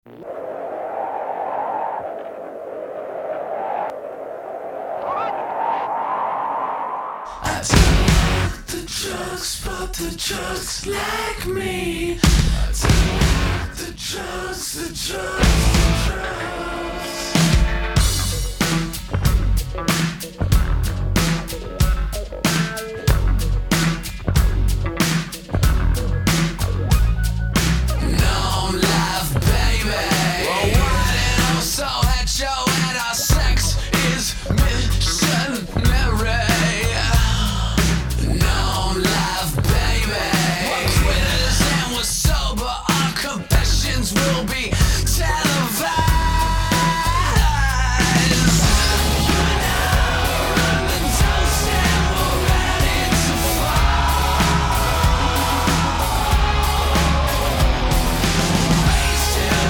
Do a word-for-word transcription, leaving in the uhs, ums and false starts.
I took the drugs, but the drugs like me. I took the drugs, the drugs, the drugs.